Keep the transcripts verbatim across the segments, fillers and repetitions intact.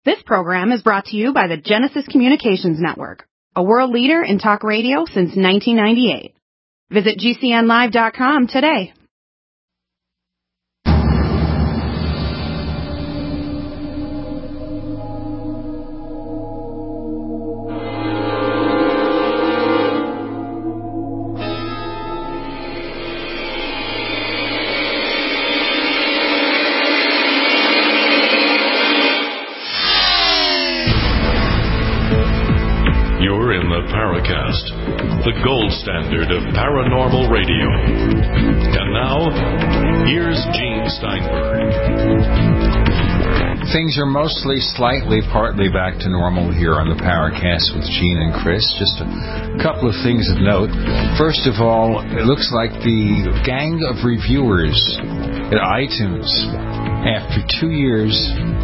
This program is brought to you by the Genesis Communications Network, a world leader in talk radio since nineteen ninety-eight. Visit G C N live dot com today. Paracast, the gold standard of paranormal radio. And now, here's Gene Steinberg. Things are mostly slightly, partly back to normal here on the Paracast with Gene and Chris. Just a couple of things of note. First of all, it looks like the gang of reviewers at iTunes, after two years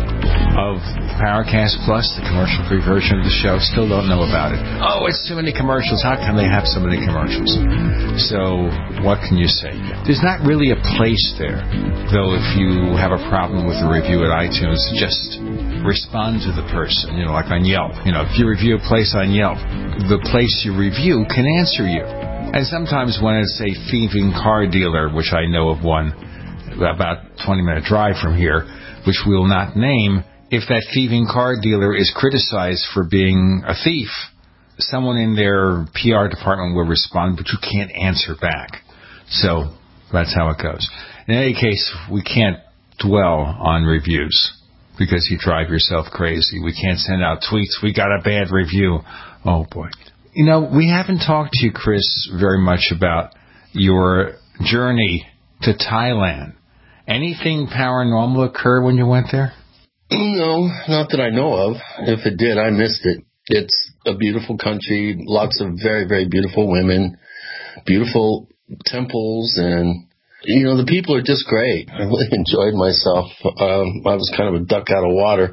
of Paracast Plus, the commercial-free version of the show, still don't know about it. Oh, it's too many commercials. How can they have so many commercials? So, what can you say? There's not really a place there, though. If you have a problem with a review at iTunes, just respond to the person, you know, like on Yelp. You know, if you review a place on Yelp, the place you review can answer you. And sometimes when it's a thieving car dealer, which I know of one about a twenty-minute drive from here, which we'll not name, if that thieving car dealer is criticized for being a thief, someone in their P R department will respond, but you can't answer back. So that's how it goes. In any case, we can't dwell on reviews because you drive yourself crazy. We can't send out tweets. We got a bad review. Oh, boy. You know, we haven't talked to you, Chris, very much about your journey to Thailand. Anything paranormal occur when you went there? No, not that I know of. If it did, I missed it. It's a beautiful country, lots of very, very beautiful women, beautiful temples, and, you know, the people are just great. I really enjoyed myself. Um, I was kind of a duck out of water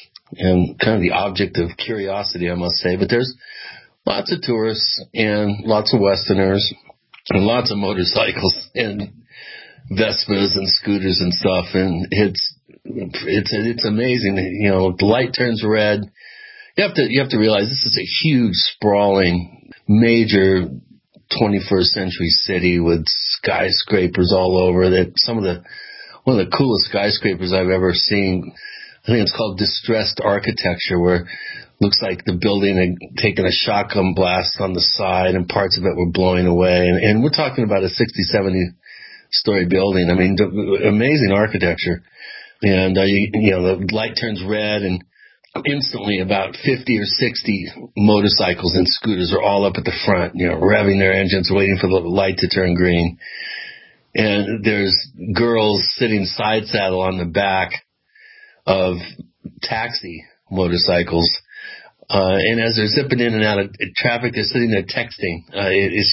and kind of the object of curiosity, I must say. But there's lots of tourists and lots of Westerners and lots of motorcycles and Vespas and scooters and stuff, and it's it's it's amazing. You know, the light turns red. You have to you have to realize this is a huge, sprawling, major twenty-first century city with skyscrapers all over. That some of the one of the coolest skyscrapers I've ever seen. I think it's called distressed architecture, where it looks like the building had taken a shotgun blast on the side and parts of it were blowing away. And, and we're talking about a sixty, seventy story building. I mean, amazing architecture. And, uh, you, you know, the light turns red, and instantly about fifty or sixty motorcycles and scooters are all up at the front, you know, revving their engines, waiting for the light to turn green. And there's girls sitting side saddle on the back of taxi motorcycles. Uh, and as they're zipping in and out of traffic, they're sitting there texting. Uh, it is,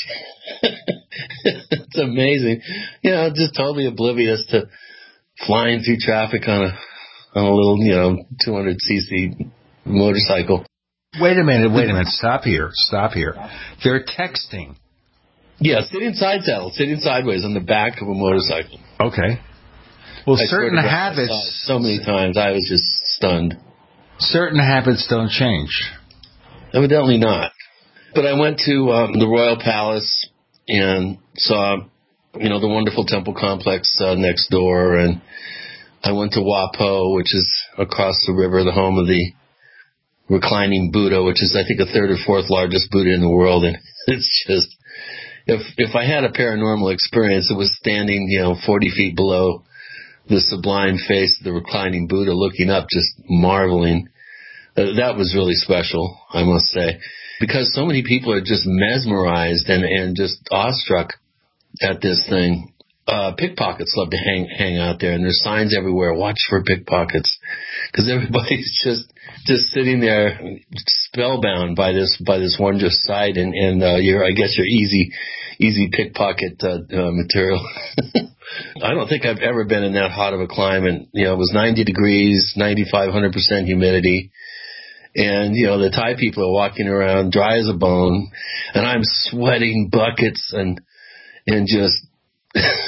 it's amazing. You know, just totally oblivious to flying through traffic on a, on a little, you know, two hundred c c motorcycle. Wait a minute, wait a minute. Stop here, stop here. They're texting. Yeah, sitting side saddle, sitting sideways on the back of a motorcycle. Okay. Well, I certain habits. I saw it so many times, I was just stunned. Certain habits don't change. Evidently not. But I went to um, the Royal Palace and saw, you know, the wonderful temple complex uh, next door. And I went to Wat Po, which is across the river, the home of the reclining Buddha, which is, I think, the third or fourth largest Buddha in the world. And it's just, if if I had a paranormal experience, it was standing, you know, forty feet below the sublime face of the reclining Buddha, looking up, just marveling. Uh, that was really special, I must say, because so many people are just mesmerized and, and just awestruck at this thing. Uh, pickpockets love to hang hang out there, and there's signs everywhere, watch for pickpockets, because everybody's just just sitting there spellbound by this by this wondrous sight, and and uh, you're I guess you're easy easy pickpocket uh, uh, material. I don't think I've ever been in that hot of a climate. You know, it was ninety degrees, ninety-five, one hundred percent humidity. And, you know, the Thai people are walking around dry as a bone, and I'm sweating buckets and, and just,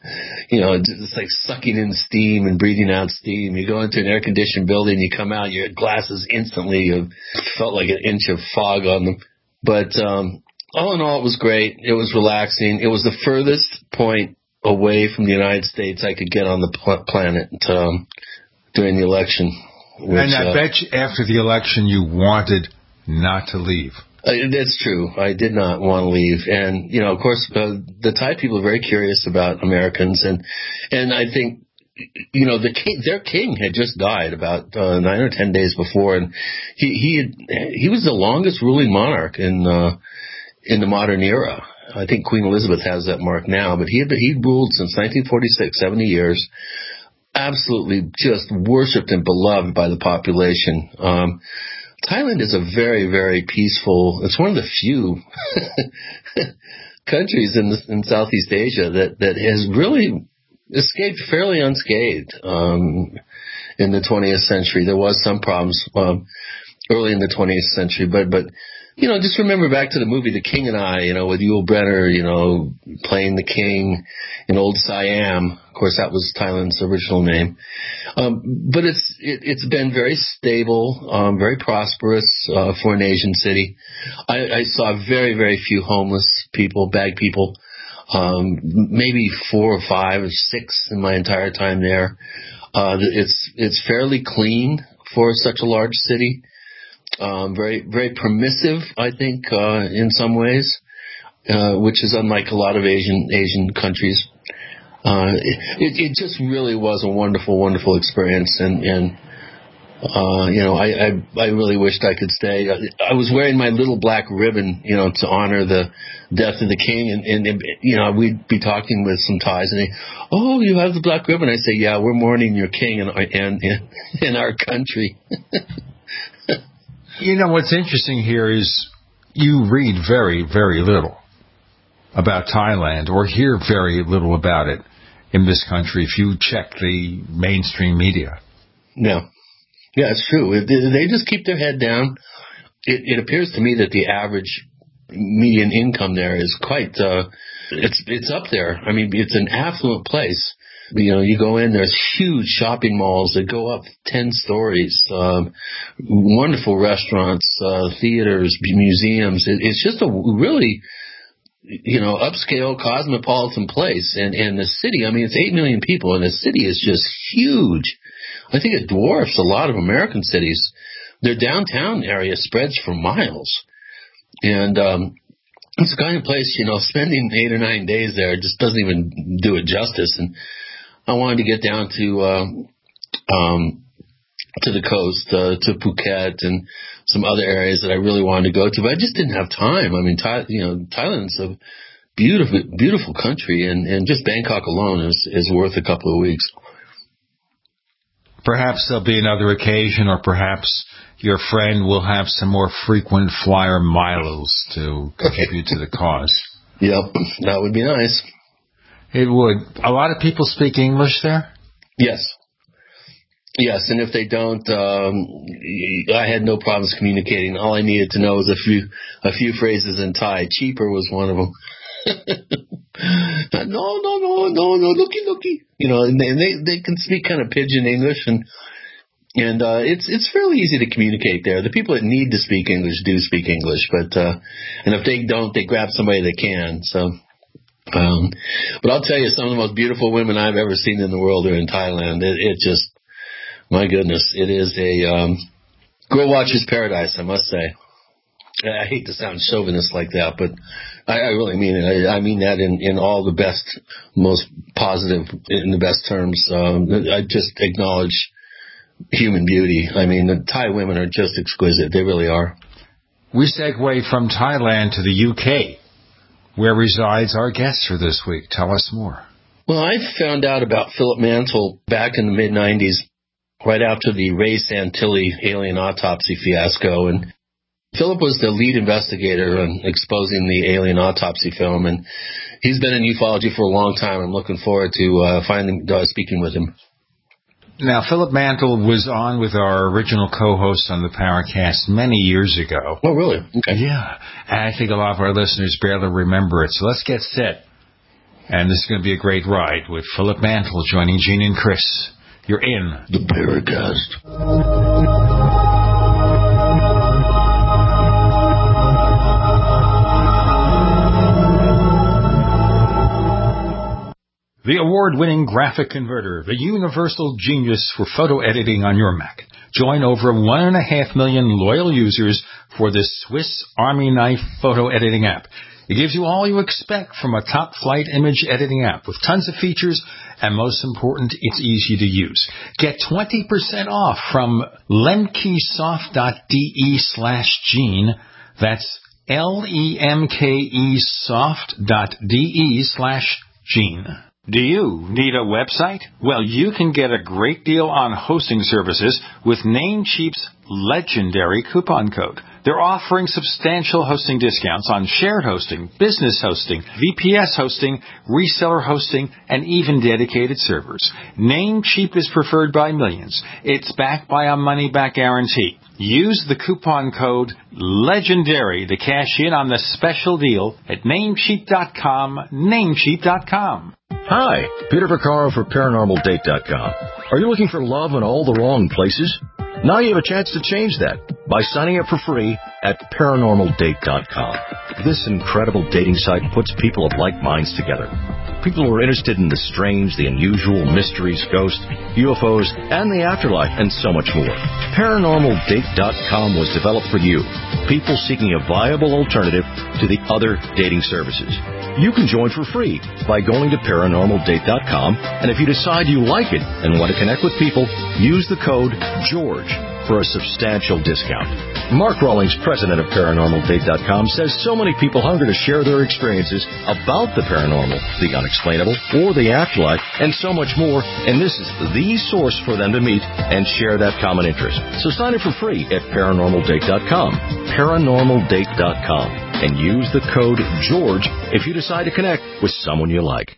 you know, it's like sucking in steam and breathing out steam. You go into an air-conditioned building, you come out, your glasses instantly have felt like an inch of fog on them. But um, all in all, it was great. It was relaxing. It was the furthest point away from the United States I could get on the pl- planet um, during the election. Which, and I uh, bet you after the election you wanted not to leave. Uh, that's true. I did not want to leave. And, you know, of course, uh, the Thai people are very curious about Americans. And, and I think, you know, the king, their king had just died about uh, nine or ten days before. And he, he, had, he was the longest ruling monarch in, uh, in the modern era. I think Queen Elizabeth has that mark now, but he had, he ruled since nineteen forty-six, seventy years. Absolutely just worshipped and beloved by the population. Um, Thailand is a very, very peaceful, it's one of the few countries in, the, in Southeast Asia that, that has really escaped fairly unscathed um, in the twentieth century. There was some problems um, early in the twentieth century, but, but, you know, just remember back to the movie The King and I, you know, with Yul Brynner, you know, playing the king in Old Siam. Of course, that was Thailand's original name. Um, but it's it, it's been very stable, um, very prosperous uh, for an Asian city. I, I saw very, very few homeless people, bag people, um, maybe four or five or six in my entire time there. Uh, it's it's fairly clean for such a large city. Um, very, very permissive, I think, uh, in some ways, uh, which is unlike a lot of Asian Asian countries. Uh, it, it just really was a wonderful, wonderful experience, and, and uh, you know, I, I, I really wished I could stay. I was wearing my little black ribbon, you know, to honor the death of the king, and, and you know, we'd be talking with some Thais, and they, oh, you have the black ribbon. I say, yeah, we're mourning your king in, in, in our country. You know, what's interesting here is you read very, very little about Thailand or hear very little about it in this country if you check the mainstream media. No. Yeah, it's true. They just keep their head down. It, it appears to me that the average median income there is quite, uh, it's, it's up there. I mean, it's an affluent place. You know, you go in, there's huge shopping malls that go up ten stories, um, wonderful restaurants, uh, theaters, museums. It, it's just a really, you know, upscale cosmopolitan place. And, and the city, I mean, it's eight million people, and the city is just huge. I think it dwarfs a lot of American cities. Their downtown area spreads for miles. And, um, it's the kind of place, you know, spending eight or nine days there just doesn't even do it justice. And I wanted to get down to, uh, um, to the coast, uh, to Phuket and some other areas that I really wanted to go to, but I just didn't have time. I mean, Thai, you know, Thailand's a beautiful, beautiful country, and, and just Bangkok alone is, is worth a couple of weeks. Perhaps there'll be another occasion, or perhaps your friend will have some more frequent flyer miles to contribute to the cause. Yep, that would be nice. It would. A lot of people speak English there? Yes. Yes, and if they don't, um, I had no problems communicating. All I needed to know was a few a few phrases in Thai. Cheaper was one of them. no, no, no, no, no, looky, looky. You know, and they they, they can speak kind of pidgin English, and and uh, it's it's fairly easy to communicate there. The people that need to speak English do speak English, but uh, and if they don't, they grab somebody that can. So. Um, but I'll tell you, some of the most beautiful women I've ever seen in the world are in Thailand. It, it just, my goodness, it is a um, girl watcher's paradise, I must say. I hate to sound chauvinist like that, but I, I really mean it. I, I mean that in, in all the best, most positive, in the best terms. Um, I just acknowledge human beauty. I mean, the Thai women are just exquisite. They really are. We segue from Thailand to the U K. Where resides our guest for this week? Tell us more. Well, I found out about Philip Mantle back in the mid nineties, right after the Ray Santilli alien autopsy fiasco. And Philip was the lead investigator on exposing the alien autopsy film, and he's been in ufology for a long time. I'm looking forward to uh, finally uh, speaking with him. Now, Philip Mantle was on with our original co-host on the Paracast many years ago. Oh, really? Okay. Yeah. And I think a lot of our listeners barely remember it. So let's get set. And this is going to be a great ride with Philip Mantle joining Gene and Chris. You're in the Paracast. The award-winning graphic converter, the universal genius for photo editing on your Mac. Join over one and a half million loyal users for this Swiss Army knife photo editing app. It gives you all you expect from a top-flight image editing app with tons of features, and most important, it's easy to use. Get twenty percent off from lemkesoft.de slash Gene. That's L-E-M-K-E soft.de slash Gene. Do you need a website? Well, you can get a great deal on hosting services with Namecheap's legendary coupon code. They're offering substantial hosting discounts on shared hosting, business hosting, V P S hosting, reseller hosting, and even dedicated servers. Namecheap is preferred by millions. It's backed by a money-back guarantee. Use the coupon code LEGENDARY to cash in on the special deal at Namecheap dot com, Namecheap dot com. Hi, Peter Vaccaro for Paranormal Date dot com. Are you looking for love in all the wrong places? Now you have a chance to change that by signing up for free at Paranormal Date dot com. This incredible dating site puts people of like minds together. People who are interested in the strange, the unusual, mysteries, ghosts, U F Os, and the afterlife, and so much more. Paranormal Date dot com was developed for you, people seeking a viable alternative to the other dating services. You can join for free by going to Paranormal Date dot com, and if you decide you like it and want to connect with people, use the code GEORGE for a substantial discount. Mark Rawlings, president of Paranormal Date dot com, says so many people hunger to share their experiences about the paranormal, the unexplainable, or the afterlife, and so much more, and this is the source for them to meet and share that common interest. So sign up for free at Paranormal Date dot com, Paranormal Date dot com, and use the code GEORGE if you decide to connect with someone you like.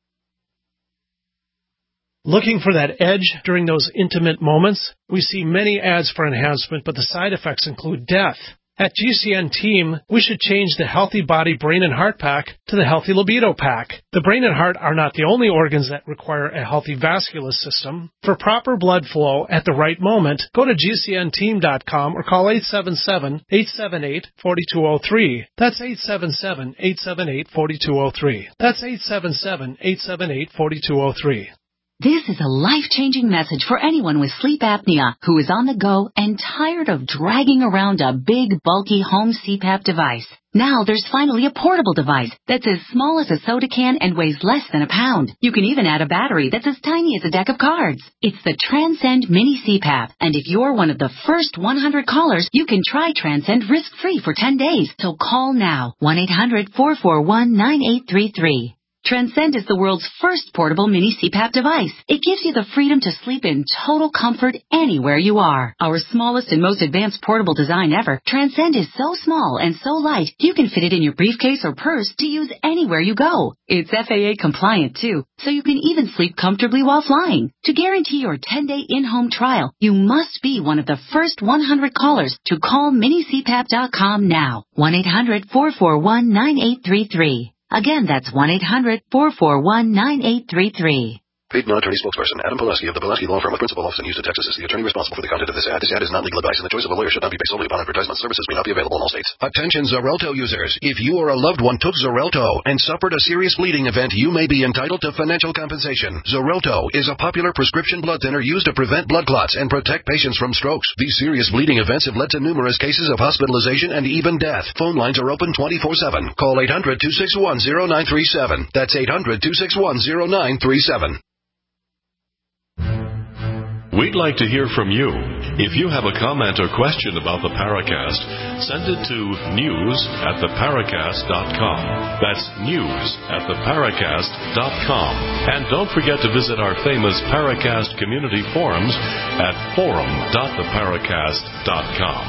Looking for that edge during those intimate moments? We see many ads for enhancement, but the side effects include death. At G C N Team, we should change the Healthy Body Brain and Heart Pack to the Healthy Libido Pack. The brain and heart are not the only organs that require a healthy vascular system. For proper blood flow at the right moment, go to G C N team dot com or call eight seven seven, eight seven eight, four two zero three. That's eight seven seven, eight seven eight, four two zero three. That's eight seven seven, eight seven eight, four two zero three. This is a life-changing message for anyone with sleep apnea who is on the go and tired of dragging around a big, bulky home C PAP device. Now there's finally a portable device that's as small as a soda can and weighs less than a pound. You can even add a battery that's as tiny as a deck of cards. It's the Transcend Mini C PAP, and if you're one of the first one hundred callers, you can try Transcend risk-free for ten days. So call now, one eight hundred, four four one, nine eight three three. Transcend is the world's first portable mini C PAP device. It gives you the freedom to sleep in total comfort anywhere you are. Our smallest and most advanced portable design ever, Transcend is so small and so light, you can fit it in your briefcase or purse to use anywhere you go. It's F A A compliant too, so you can even sleep comfortably while flying. To guarantee your ten-day in-home trial, you must be one of the first one hundred callers to call mini C PAP dot com now. one eight hundred, four four one, nine eight three three. Again, that's one eight hundred, four four one, nine eight three three. Paid non-attorney spokesperson Adam Pulaski of the Pulaski Law Firm of Principal Office in Houston, Texas is the attorney responsible for the content of this ad. This ad is not legal advice, and the choice of a lawyer should not be based solely upon advertisement. Services may not be available in all states. Attention Xarelto users. If you or a loved one took Xarelto and suffered a serious bleeding event, you may be entitled to financial compensation. Xarelto is a popular prescription blood thinner used to prevent blood clots and protect patients from strokes. These serious bleeding events have led to numerous cases of hospitalization and even death. Phone lines are open twenty-four seven. Call eight hundred, two six one, zero nine three seven. That's eight hundred, two six one, zero nine three seven. We'd like to hear from you. If you have a comment or question about the Paracast, send it to news at the paracast dot com. That's news at the paracast dot com. And don't forget to visit our famous Paracast community forums at forum dot the paracast dot com.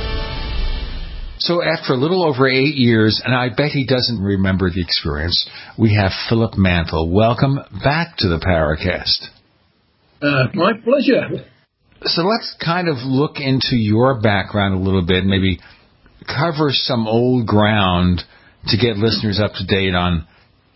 So after a little over eight years, and I bet he doesn't remember the experience, we have Philip Mantle. Welcome back to the Paracast. Uh, my pleasure. So let's kind of look into your background a little bit, maybe cover some old ground to get listeners up to date on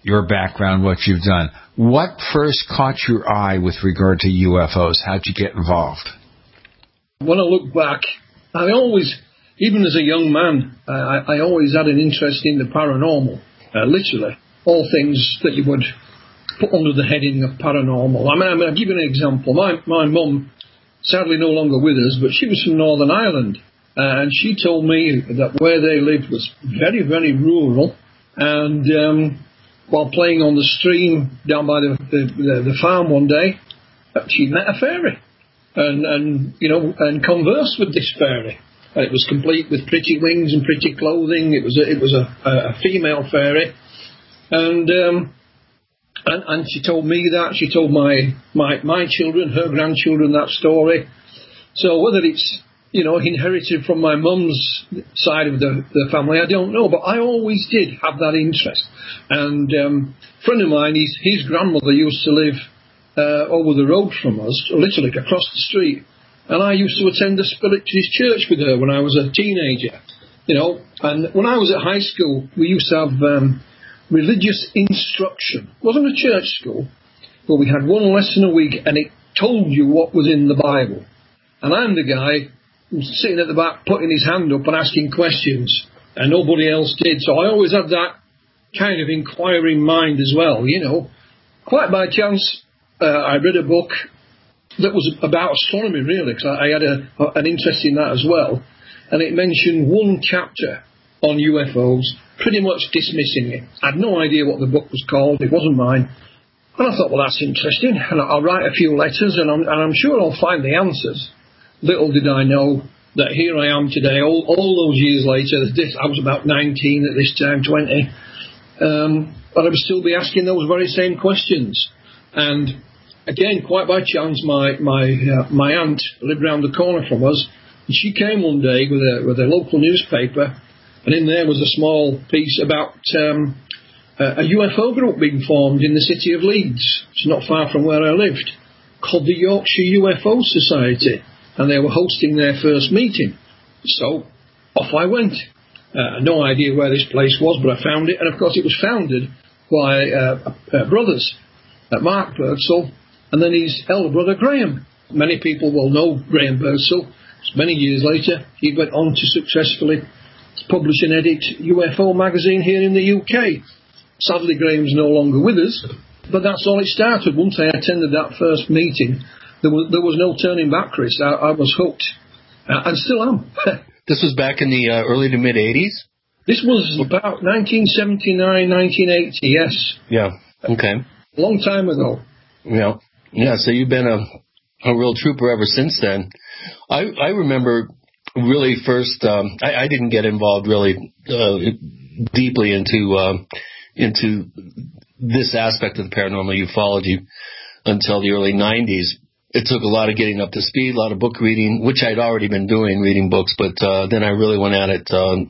your background, what you've done. What first caught your eye with regard to U F Os? How'd you get involved? When I look back, I always, even as a young man, I, I always had an interest in the paranormal, uh, literally. All things that you would put under the heading of paranormal. I mean, I mean, I'll give you an example. My my mum, sadly no longer with us, but she was from Northern Ireland. Uh, and she told me that where they lived was very, very rural. And um, while playing on the stream down by the, the, the farm one day, she met a fairy. And, and, you know, and conversed with this fairy. And it was complete with pretty wings and pretty clothing. It was a, it was a, a female fairy. And, um, and and she told me that. She told my, my, my children, her grandchildren, that story. So whether it's, you know, inherited from my mum's side of the, the family, I don't know. But I always did have that interest. And um, a friend of mine, his, his grandmother used to live uh, over the road from us, literally across the street. And I used to attend the Spiritualist church with her when I was a teenager. You know, and when I was at high school, we used to have um, religious instruction. It wasn't a church school, but we had one lesson a week, and it told you what was in the Bible. And I'm the guy sitting at the back putting his hand up and asking questions, and nobody else did. So I always had that kind of inquiring mind as well, you know. Quite by chance, uh, I read a book that was about astronomy, really, because I, I had a, an interest in that as well. And it mentioned one chapter on U F Os, pretty much dismissing it. I had no idea what the book was called. It wasn't mine. And I thought, well, that's interesting. And I'll write a few letters, and I'm, and I'm sure I'll find the answers. Little did I know that here I am today, all, all those years later. This, I was about nineteen at this time, twenty. Um, but I would still be asking those very same questions. And again, quite by chance, my my uh, my aunt lived round the corner from us, and she came one day with a with a local newspaper, and in there was a small piece about um, a, a U F O group being formed in the city of Leeds. It's not far from where I lived, called the Yorkshire U F O Society. And they were hosting their first meeting. So off I went. Uh, no idea where this place was, but I found it. And of course it was founded by uh, uh, brothers, uh, Mark Birdsall, and then his elder brother Graham. Many people will know Graham Birdsall. Many years later, he went on to successfully publish and edit U F O magazine here in the U K. Sadly, Graham's no longer with us, but that's all it started. Once I attended that first meeting, There was, there was no turning back, Chris. I, I was hooked, uh, and still am. This was back in the uh, early to mid-eighties? This was about nineteen seventy-nine, nineteen eighty, yes. Yeah, okay. A long time ago. Yeah, yeah. So you've been a, a real trooper ever since then. I, I remember really first, um, I, I didn't get involved really uh, deeply into uh, into this aspect of the paranormal ufology until the early nineties. It took a lot of getting up to speed, a lot of book reading, which I'd already been doing, reading books, but uh, then I really went at it um,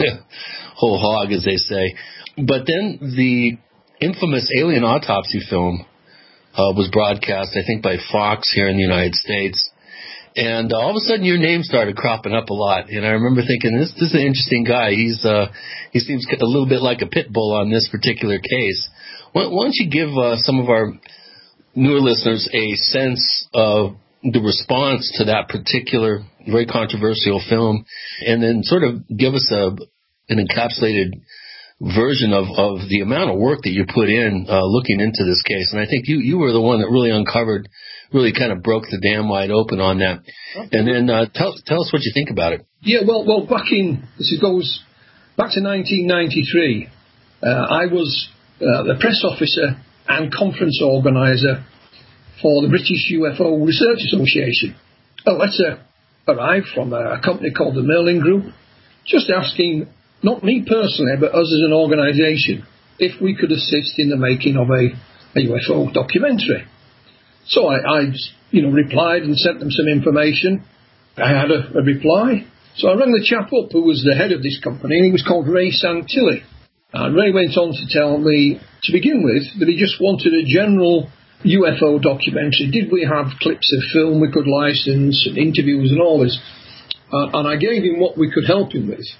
whole hog, as they say. But then the infamous Alien Autopsy film uh, was broadcast, I think, by Fox here in the United States. And uh, all of a sudden your name started cropping up a lot. And I remember thinking, this, this is an interesting guy. He's uh, He seems a little bit like a pit bull on this particular case. Why, why don't you give uh, some of our newer listeners a sense of the response to that particular very controversial film, and then sort of give us a an encapsulated version of, of the amount of work that you put in uh, looking into this case. And I think you, you were the one that really uncovered, really kind of broke the dam wide open on that. Okay. And then uh, tell tell us what you think about it. Yeah, well, well, back in, this goes back to nineteen ninety-three. Uh, I was uh, the press officer and conference organiser for the British U F O Research Association. A letter arrived from a company called the Merlin Group, just asking, not me personally, but us as an organisation, if we could assist in the making of a, a U F O documentary. So I, I, you know, replied and sent them some information. I had a, a reply. So I rang the chap up who was the head of this company, and he was called Ray Santilli. And Ray went on to tell me, to begin with, that he just wanted a general U F O documentary. Did we have clips of film we could license and interviews and all this? Uh, and I gave him what we could help him with.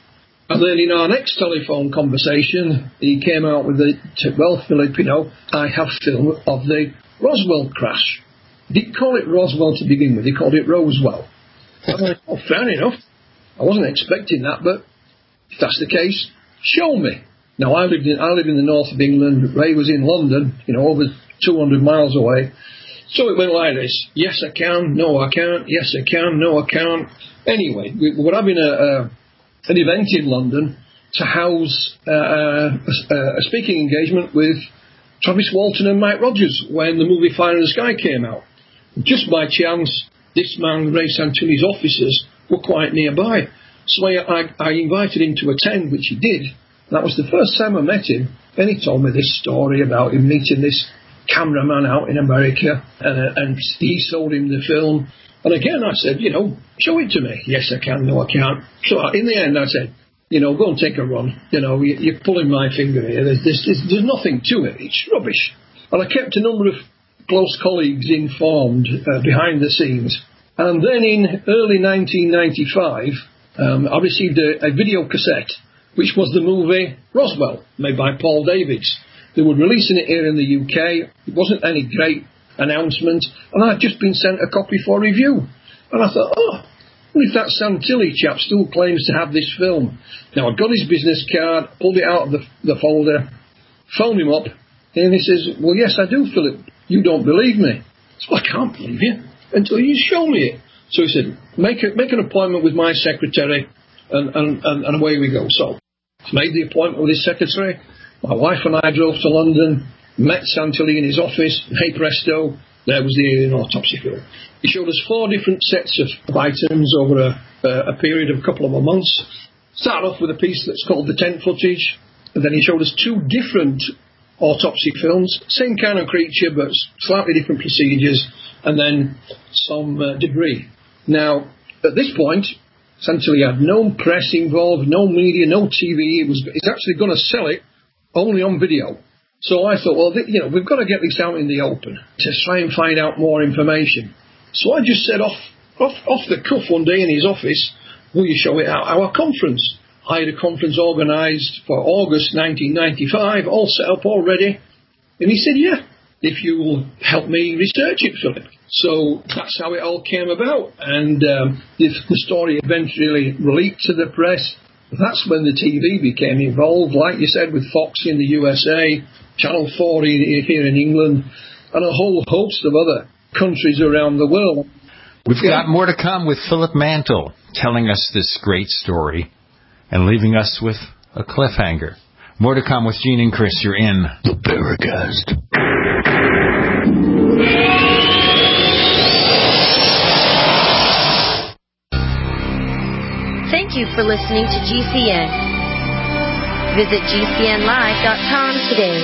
And then in our next telephone conversation, he came out with the, well, Philip, you know, I have film of the Roswell crash. He didn't call it Roswell to begin with, he called it Roswell. I went, oh, fair enough. I wasn't expecting that, but if that's the case, show me. Now, I lived in, I live in the north of England. Ray was in London, you know, over two hundred miles away. So it went like this. Yes, I can. No, I can't. Yes, I can. No, I can't. Anyway, we, we're having a, a, an event in London to house uh, a, a speaking engagement with Travis Walton and Mike Rogers when the movie Fire in the Sky came out. Just by chance, this man, Ray Santilli's officers, were quite nearby. So I, I, I invited him to attend, which he did. That was the first time I met him. And he told me this story about him meeting this cameraman out in America, and, uh, and he sold him the film. And again, I said, you know, show it to me. Yes, I can. No, I can't. So in the end, I said, you know, go and take a run. You know, you, you're pulling my finger here. There's, there's, there's nothing to it. It's rubbish. And I kept a number of close colleagues informed uh, behind the scenes. And then in early nineteen ninety-five, um, I received a, a video cassette, which was the movie Roswell, made by Paul Davids. They were releasing it here in the U K. It wasn't any great announcement, and I'd just been sent a copy for review. And I thought, oh, well, if that Santilli chap still claims to have this film. Now, I got his business card, pulled it out of the, the folder, phoned him up, and he says, well, yes, I do, Philip. You don't believe me. So I can't believe you until you show me it. So he said, make, a, make an appointment with my secretary, and, and, and, and away we go. So I made the appointment with his secretary. My wife and I drove to London, met Santilli in his office, and hey presto, there was the alien autopsy film. He showed us four different sets of items over a, uh, a period of a couple of months. Started off with a piece that's called the tent footage, and then he showed us two different autopsy films, same kind of creature but slightly different procedures, and then some uh, debris. Now, at this point, Santilli had no press involved, no media, no T V. It was, it's actually going to sell it only on video. So I thought, well, th- you know, we've got to get this out in the open to try and find out more information. So I just said off, off, off the cuff one day in his office, will you show it at our conference? I had a conference organised for August nineteen ninety-five, all set up, all ready. And he said, yeah, if you'll help me research it, Philip. So that's how it all came about. And um, the, the story eventually leaked to the press. That's when the T V became involved, like you said, with Fox in the U S A, Channel four here in England, and a whole host of other countries around the world. We've yeah. got more to come with Philip Mantle telling us this great story and leaving us with a cliffhanger. More to come with Gene and Chris. You're in the Paracast. Thank you for listening to G C N. Visit G C N live dot com today.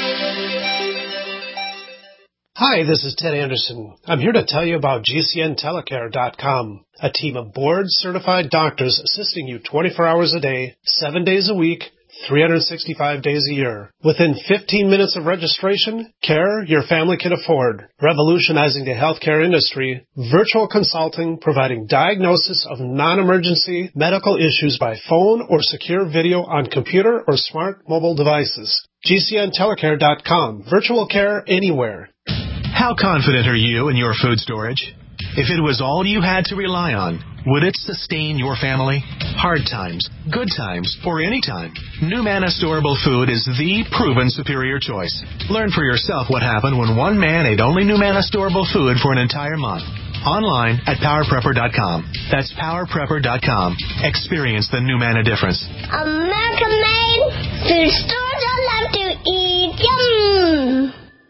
Hi, this is Ted Anderson. I'm here to tell you about G C N telecare dot com, a team of board-certified doctors assisting you twenty-four hours a day, seven days a week, three hundred sixty-five days a year. Within fifteen minutes of registration, care your family can afford. Revolutionizing the healthcare industry, virtual consulting providing diagnosis of non-emergency medical issues by phone or secure video on computer or smart mobile devices. G C N telecare dot com. Virtual care anywhere. How confident are you in your food storage? If it was all you had to rely on, would it sustain your family? Hard times, good times, or any time, NuManna Storable Food is the proven superior choice. Learn for yourself what happened when one man ate only NuManna Storable Food for an entire month. Online at power prepper dot com. That's power prepper dot com. Experience the NuManna difference. American made food stores I love to eat. Yum!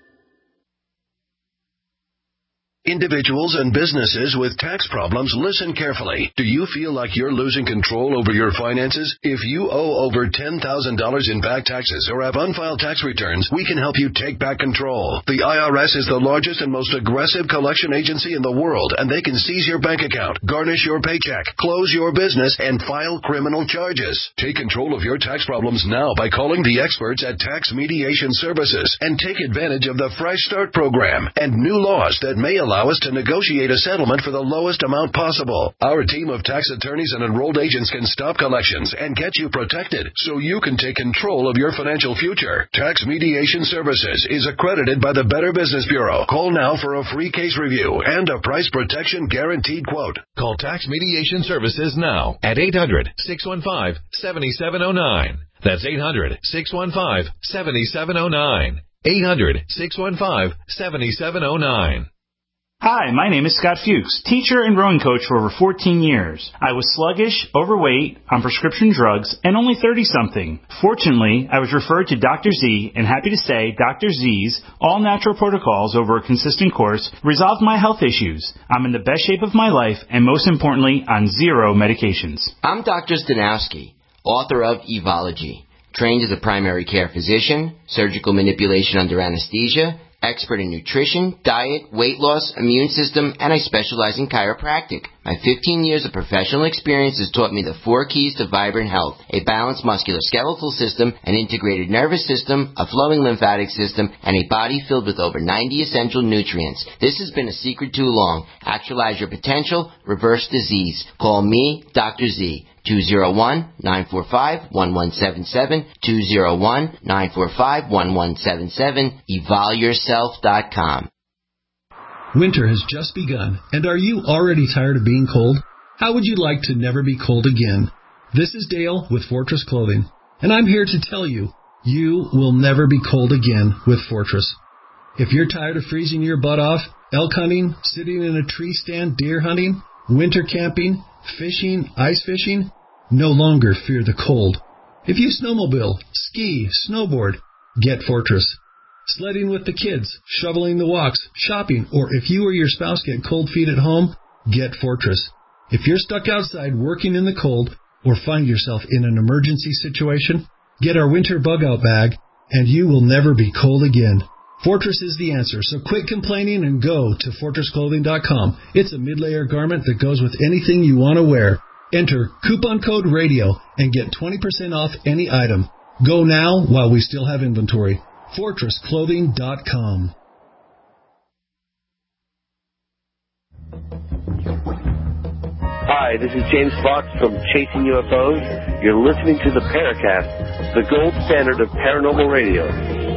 Individuals and businesses with tax problems, listen carefully. Do you feel like you're losing control over your finances? If you owe over ten thousand dollars in back taxes or have unfiled tax returns, we can help you take back control. The I R S is the largest and most aggressive collection agency in the world, and they can seize your bank account, garnish your paycheck, close your business, and file criminal charges. Take control of your tax problems now by calling the experts at Tax Mediation Services and take advantage of the Fresh Start program and new laws that may allow allow us to negotiate a settlement for the lowest amount possible. Our team of tax attorneys and enrolled agents can stop collections and get you protected so you can take control of your financial future. Tax Mediation Services is accredited by the Better Business Bureau. Call now for a free case review and a price protection guaranteed quote. Call Tax Mediation Services now at eight hundred, six one five, seven seven zero nine. That's eight hundred, six one five, seven seven zero nine. eight hundred, six one five, seven seven zero nine. Hi, my name is Scott Fuchs, teacher and rowing coach for over fourteen years. I was sluggish, overweight, on prescription drugs, and only thirty-something. Fortunately, I was referred to Doctor Z, and happy to say Doctor Z's all-natural protocols over a consistent course resolved my health issues. I'm in the best shape of my life, and most importantly, on zero medications. I'm Doctor Stanowski, author of Evology, trained as a primary care physician, surgical manipulation under anesthesia, expert in nutrition, diet, weight loss, immune system, and I specialize in chiropractic. My fifteen years of professional experience has taught me the four keys to vibrant health: a balanced musculoskeletal system, an integrated nervous system, a flowing lymphatic system, and a body filled with over ninety essential nutrients. This has been a secret too long. Actualize your potential, reverse disease. Call me, Doctor Z. two oh one, nine four five, one one seven seven, two oh one, nine four five, one one seven seven, evol yourself dot com. Winter has just begun, and are you already tired of being cold? How would you like to never be cold again? This is Dale with Fortress Clothing, and I'm here to tell you, you will never be cold again with Fortress. If you're tired of freezing your butt off, elk hunting, sitting in a tree stand, deer hunting, winter camping, fishing, ice fishing, no longer fear the cold. If you snowmobile, ski, snowboard, get Fortress. Sledding with the kids, shoveling the walks, shopping, or if you or your spouse get cold feet at home, get Fortress. If you're stuck outside working in the cold or find yourself in an emergency situation, get our winter bug-out bag and you will never be cold again. Fortress is the answer, so quit complaining and go to fortress clothing dot com. It's a mid-layer garment that goes with anything you want to wear. Enter coupon code radio and get twenty percent off any item. Go now while we still have inventory. fortress clothing dot com. Hi, this is James Fox from Chasing U F Os. You're listening to the Paracast, the gold standard of paranormal radio.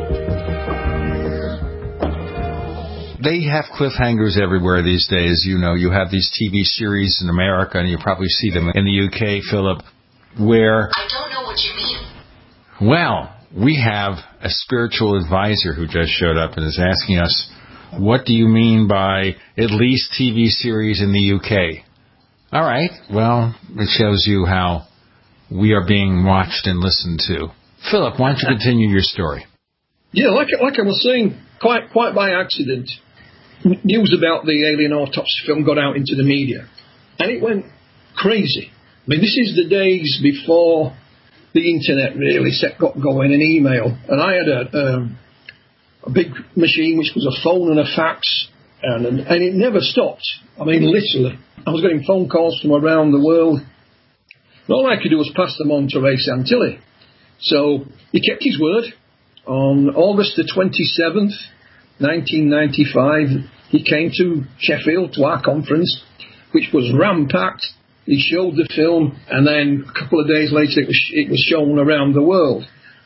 They have cliffhangers everywhere these days. You know, you have these T V series in America, and you probably see them in the U K, Philip, where... I don't know what you mean. Well, we have a spiritual advisor who just showed up and is asking us, what do you mean by at least T V series in the U K? All right, well, it shows you how we are being watched and listened to. Philip, why don't you continue your story? Yeah, like like I was saying, quite quite by accident, news about the alien autopsy film got out into the media, and it went crazy. I mean, this is the days before the internet really set got going, and email, and I had a, um, a big machine which was a phone and a fax, and, and and it never stopped. I mean, literally, I was getting phone calls from around the world. And all I could do was pass them on to Ray Santilli. So he kept his word. On August the twenty-seventh, nineteen ninety-five, he came to Sheffield to our conference, which was ram-packed. He showed the film, and then a couple of days later, it was, it was shown around the world.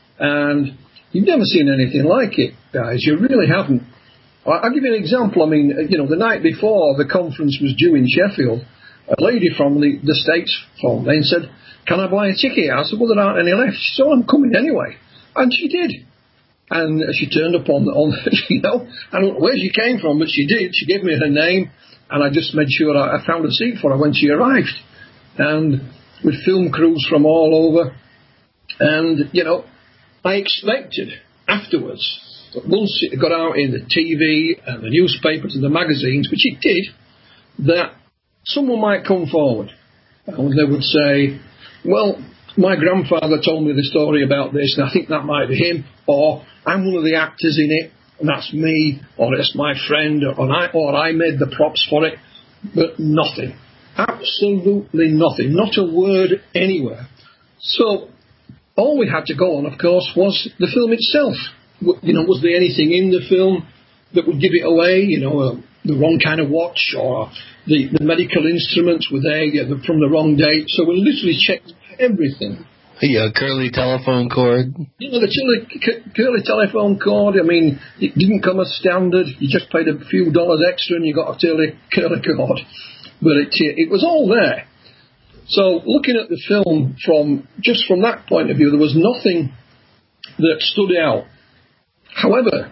And you've never seen anything like it, guys. You really haven't. I'll give you an example. I mean, you know, the night before the conference was due in Sheffield, a lady from the, the States phoned me and said, "Can I buy a ticket?" I said, "Well, there aren't any left." She said, "Oh, I'm coming anyway." And she did. And she turned up on, on you know, I don't know where she came from, but she did. She gave me her name, and I just made sure I, I found a seat for her when she arrived. And with film crews from all over. And, you know, I expected afterwards, that once it got out in the T V and the newspapers and the magazines, which it did, that someone might come forward. And they would say, "Well, my grandfather told me the story about this, and I think that might be him," or "I'm one of the actors in it, and that's me," or "It's my friend," or I, or I made the props for it. But nothing. Absolutely nothing. Not a word anywhere. So all we had to go on, of course, was the film itself. You know, was there anything in the film that would give it away? You know, uh, the wrong kind of watch, or the, the medical instruments were there from the wrong date. So we literally checked everything. Yeah, curly telephone cord. You know, the curly, curly telephone cord, I mean, it didn't come as standard. You just paid a few dollars extra and you got a curly, curly cord. But it, it was all there. So looking at the film from just from that point of view, there was nothing that stood out. However,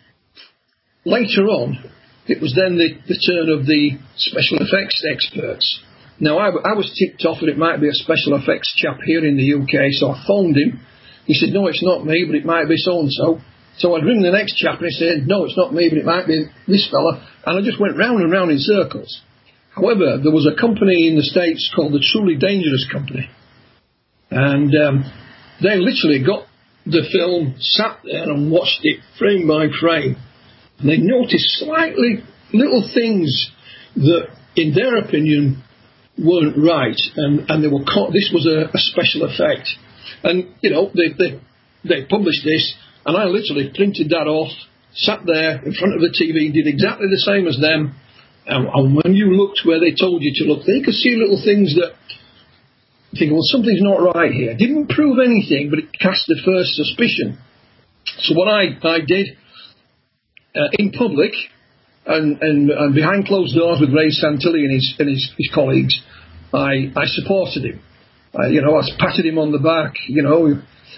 later on, it was then the, the turn of the special effects experts. Now, I, I was tipped off that it might be a special effects chap here in the U K, so I phoned him. He said, no, it's not me, but it might be so-and-so. So I'd ring the next chap, and he said, no, it's not me, but it might be this fella. And I just went round and round in circles. However, there was a company in the States called the Truly Dangerous Company. And um, they literally got the film, sat there and watched it frame by frame. And they noticed slightly little things that, in their opinion, weren't right. And, and they were caught, this was a, a special effect. And, you know, they, they, they published this, and I literally printed that off, sat there in front of the T V, did exactly the same as them. And, and when you looked where they told you to look, they could see little things that you think, well, something's not right here. Didn't prove anything, but it cast the first suspicion. So what I, I did uh, in public and, and, and behind closed doors with Ray Santilli and his and his, his colleagues, I, I supported him. I, you know, I patted him on the back. You know,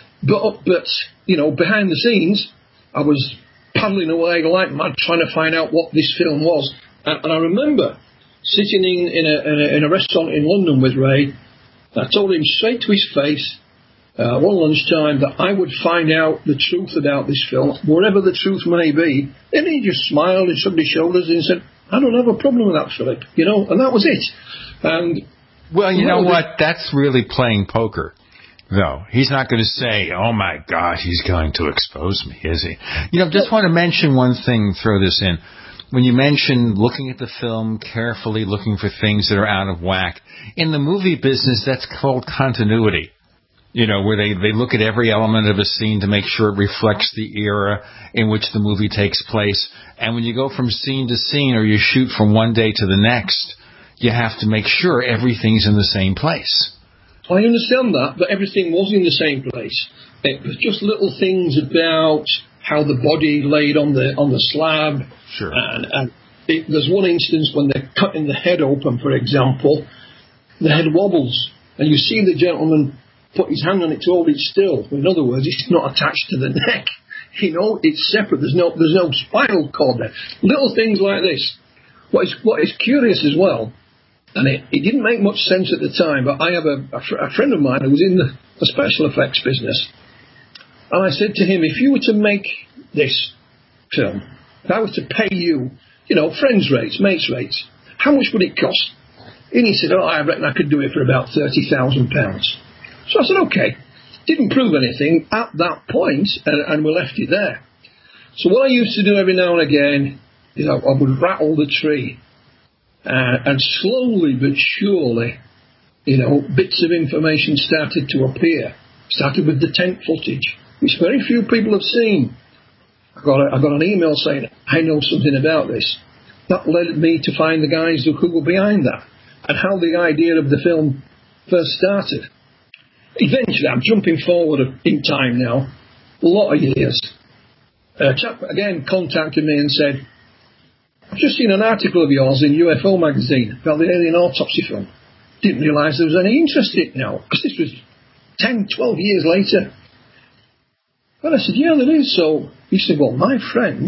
but but you know, behind the scenes, I was paddling away like mad trying to find out what this film was. And, and I remember sitting in, in, a, in, a, in a restaurant in London with Ray. I told him straight to his face, uh, one lunchtime, that I would find out the truth about this film, whatever the truth may be. And he just smiled and shrugged his shoulders and said, I don't have a problem with that, Philip. You know, and that was it. And well, you know what? That's really playing poker. No, he's not going to say, oh, my God, he's going to expose me, is he? You know, just want to mention one thing, throw this in. When you mention looking at the film carefully, looking for things that are out of whack, in the movie business, that's called continuity. You know, where they, they look at every element of a scene to make sure it reflects the era in which the movie takes place. And when you go from scene to scene or you shoot from one day to the next, you have to make sure everything's in the same place. I understand that, but everything was in the same place. It was just little things about how the body laid on the on the slab. Sure. And, and it, there's one instance when they're cutting the head open, for example, the head wobbles, and you see the gentleman put his hand on it to hold it still. In other words, it's not attached to the neck. You know, it's separate. There's no there's no spinal cord there. Little things like this. What is what is curious as well, and it, it didn't make much sense at the time, but I have a, a, fr- a friend of mine who was in the, the special effects business. And I said to him, if you were to make this film, if I were to pay you, you know, friends rates, mates rates, how much would it cost? And he said, oh, I reckon I could do it for about thirty thousand pounds. So I said, okay. Didn't prove anything at that point, and, and we left it there. So what I used to do every now and again is I, I would rattle the tree, uh, and slowly but surely, you know, bits of information started to appear. Started with the tent footage, which very few people have seen. I got a, I got an email saying, I know something about this. That led me to find the guys who were behind that and how the idea of the film first started. Eventually, I'm jumping forward in time now, a lot of years. A chap again contacted me and said, I've just seen an article of yours in U F O magazine about the alien autopsy film. Didn't realise there was any interest in it now, because this was ten, twelve years later. And I said, yeah, there is. So he said, well, my friend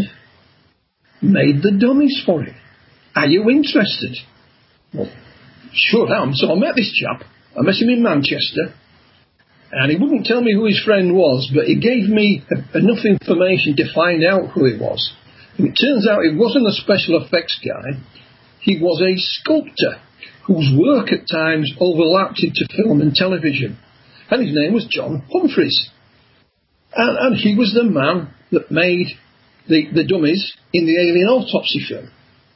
made the dummies for it. Are you interested? Well, sure am. So I met this chap. I met him in Manchester. And he wouldn't tell me who his friend was, but he gave me a, enough information to find out who he was. And it turns out he wasn't a special effects guy. He was a sculptor whose work at times overlapped into film and television. And his name was John Humphreys. And, and he was the man that made the, the dummies in the Alien Autopsy film.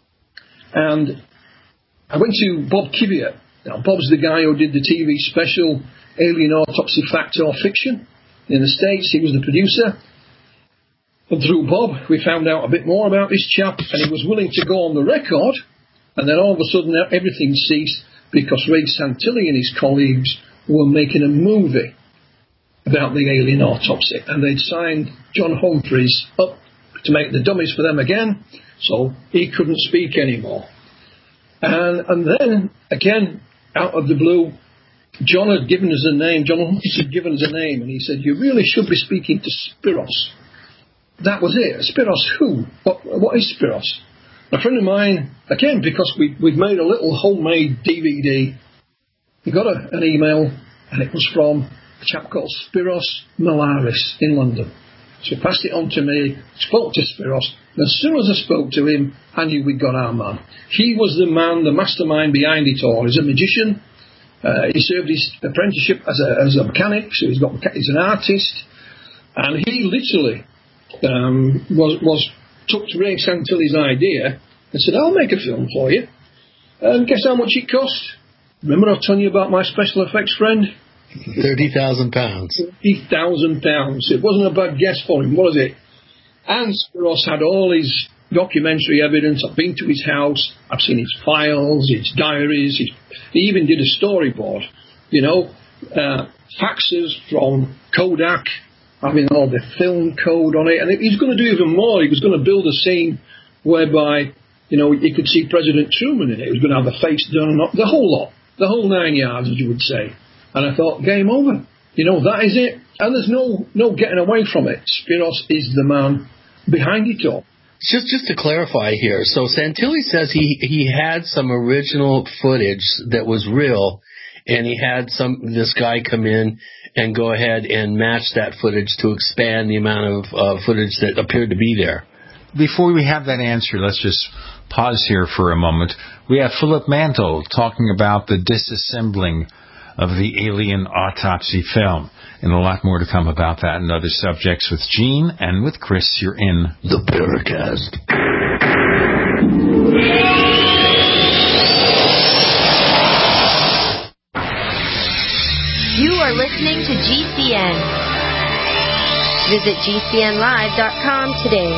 And I went to Bob Kiviat. Now, Bob's the guy who did the T V special Alien Autopsy Fact or Fiction in the States. He was the producer. And through Bob, we found out a bit more about this chap, and he was willing to go on the record, and then all of a sudden everything ceased because Ray Santilli and his colleagues were making a movie about the alien autopsy, and they'd signed John Humphreys up to make the dummies for them again, so he couldn't speak anymore. And, and then, again, out of the blue, John had given us a name, John Humphreys had given us a name, and he said, you really should be speaking to Spiros. That was it. Spiros who? What, what is Spiros? A friend of mine, again, because we, we'd made a little homemade D V D, he got a, an email, and it was from a chap called Spiros Malaris in London. So he passed it on to me, spoke to Spiros, and as soon as I spoke to him, I knew we'd got our man. He was the man, the mastermind behind it all. He's a magician. Uh, he served his apprenticeship as a, as a mechanic, so he's got he's an artist. And he literally um, was, was took to Ray Santilli's idea and said, I'll make a film for you. And guess how much it cost? Remember I was telling you about my special effects friend? thirty thousand pounds. thirty thousand pounds. It wasn't a bad guess for him, was it? And Spiros had all his documentary evidence. I've been to his house. I've seen his files, his diaries. His, he even did a storyboard. You know, uh, faxes from Kodak, having all the film code on it. And he's going to do even more. He was going to build a scene whereby, you know, you could see President Truman in it. He was going to have the face done, the whole lot, the whole nine yards, as you would say. And I thought, game over. You know, that is it. And there's no no getting away from it. Spiros is the man behind it all. Just just to clarify here, so Santilli says he, he had some original footage that was real, and he had some this guy come in and go ahead and match that footage to expand the amount of uh, footage that appeared to be there. Before we have that answer, let's just pause here for a moment. We have Philip Mantle talking about the disassembling of the alien autopsy film, and a lot more to come about that and other subjects with Gene and with Chris. You're in the Paracast. You are listening to G C N. Visit G C N live dot com today.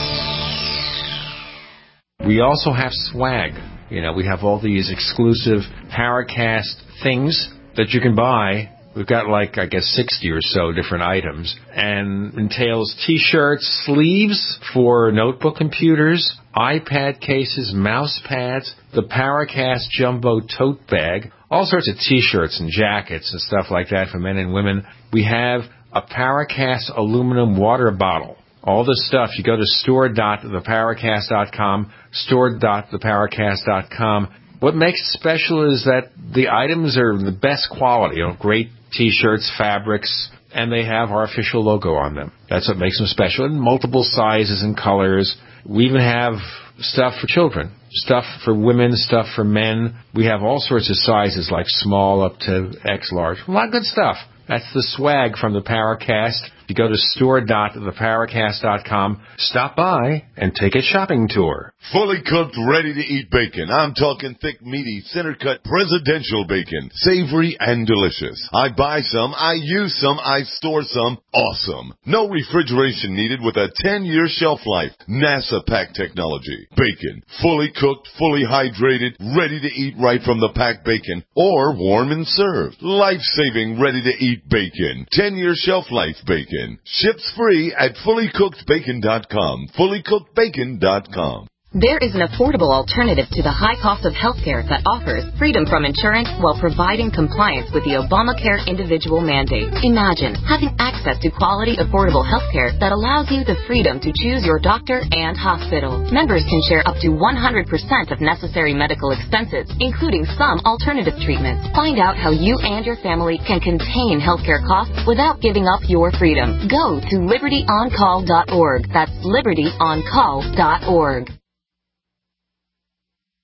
We also have swag. You know, we have all these exclusive Paracast things that you can buy. We've got like, I guess, sixty or so different items, and entails T-shirts, sleeves for notebook computers, iPad cases, mouse pads, the Paracast Jumbo tote bag, all sorts of T-shirts and jackets and stuff like that for men and women. We have a Paracast aluminum water bottle. All this stuff, you go to store dot the paracast dot com, store dot the paracast dot com. What makes it special is that the items are the best quality, you know, great T-shirts, fabrics, and they have our official logo on them. That's what makes them special, in multiple sizes and colors. We even have stuff for children, stuff for women, stuff for men. We have all sorts of sizes, like small up to X large. A lot of good stuff. That's the swag from the Paracast. You go to store dot the paracast dot com, stop by, and take a shopping tour. Fully cooked, ready-to-eat bacon. I'm talking thick, meaty, center-cut, presidential bacon. Savory and delicious. I buy some, I use some, I store some. Awesome. No refrigeration needed with a ten-year shelf life. NASA pack technology. Bacon. Fully cooked, fully hydrated, ready to eat right from the packed bacon, or warm and served. Life-saving, ready-to-eat bacon. ten-year shelf life bacon. Ships free at fully cooked bacon dot com. fully cooked bacon dot com. There is an affordable alternative to the high cost of healthcare that offers freedom from insurance while providing compliance with the Obamacare individual mandate. Imagine having access to quality, affordable healthcare that allows you the freedom to choose your doctor and hospital. Members can share up to one hundred percent of necessary medical expenses, including some alternative treatments. Find out how you and your family can contain healthcare costs without giving up your freedom. Go to liberty on call dot org. That's liberty on call dot org.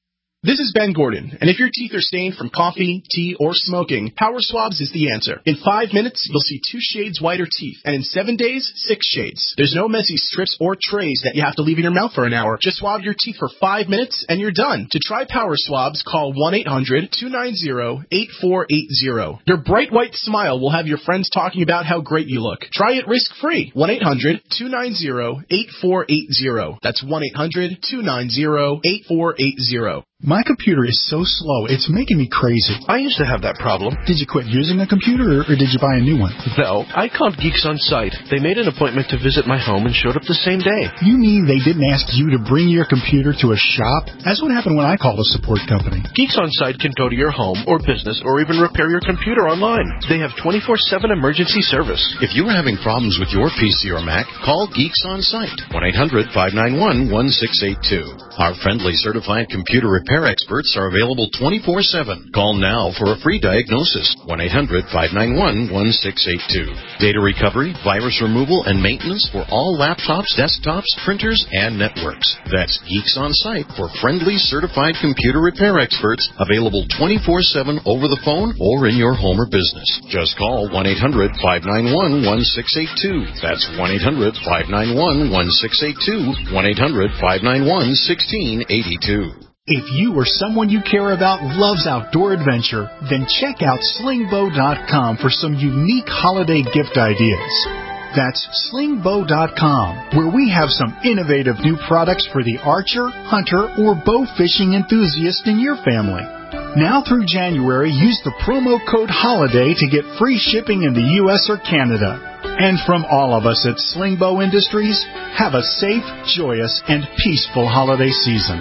This is Ben Gordon, and if your teeth are stained from coffee, tea, or smoking, Power Swabs is the answer. In five minutes, you'll see two shades whiter teeth, and in seven days, six shades. There's no messy strips or trays that you have to leave in your mouth for an hour. Just swab your teeth for five minutes, and you're done. To try Power Swabs, call one eight hundred two nine zero eight four eight zero. Your bright white smile will have your friends talking about how great you look. Try it risk-free. one eight hundred two nine zero eight four eight zero. That's one eight hundred two nine zero eight four eight zero. My computer is so slow, it's making me crazy. I used to have that problem. Did you quit using a computer, or, or did you buy a new one? No, I called Geeks On Site. They made an appointment to visit my home and showed up the same day. You mean they didn't ask you to bring your computer to a shop? That's what happened when I called a support company. Geeks On Site can go to your home or business or even repair your computer online. They have twenty-four seven emergency service. If you are having problems with your P C or Mac, call Geeks On Site, one eight hundred five nine one one six eight two. Our friendly certified computer repair experts are available twenty-four seven. Call now for a free diagnosis, one eight hundred five nine one one six eight two. Data recovery, virus removal, and maintenance for all laptops, desktops, printers, and networks. That's Geeks On Site for friendly certified computer repair experts, available twenty-four seven over the phone or in your home or business. Just call one eight hundred five nine one one six eight two. That's one eight hundred five nine one one six eight two, one eight hundred five nine one one six eight two. If you or someone you care about loves outdoor adventure, then check out sling bow dot com for some unique holiday gift ideas. That's sling bow dot com, where we have some innovative new products for the archer, hunter, or bow fishing enthusiast in your family. Now through January, use the promo code HOLIDAY to get free shipping in the U S or Canada. And from all of us at Sling Bow Industries, have a safe, joyous, and peaceful holiday season.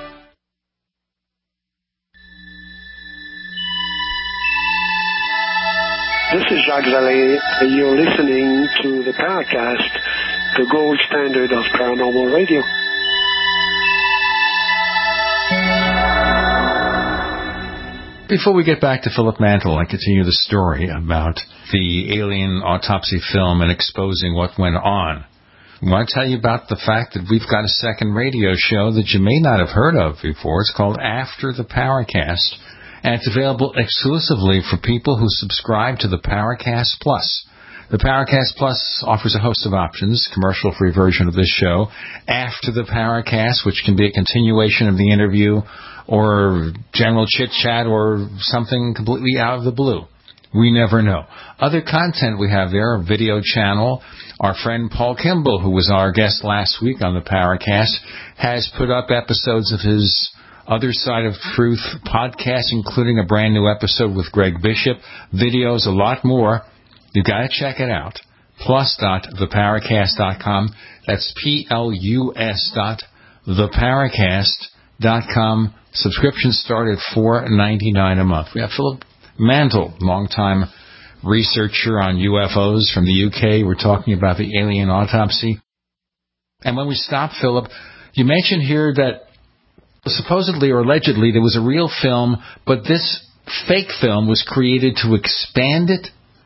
This is Jacques Vallée, and you're listening to the Paracast, the gold standard of paranormal radio. Before we get back to Philip Mantle and continue the story about the alien autopsy film and exposing what went on, I want to tell you about the fact that we've got a second radio show that you may not have heard of before. It's called After the Paracast, and it's available exclusively for people who subscribe to the Paracast Plus. The Paracast Plus offers a host of options, commercial-free version of this show, After the Paracast, which can be a continuation of the interview, or general chit-chat, or something completely out of the blue. We never know. Other content we have there, a video channel. Our friend Paul Kimball, who was our guest last week on the Paracast, has put up episodes of his Other Side of Truth podcast, including a brand new episode with Greg Bishop, videos, a lot more. You've got to check it out. plus dot the paracast dot com. That's P L U S dot the paracast dot com. Subscriptions start at four ninety-nine a month. We have Philip Mantle, longtime researcher on U F Os from the U K. We're talking about the alien autopsy. And when we stop, Philip, you mentioned here that supposedly or allegedly there was a real film, but this fake film was created to expand it?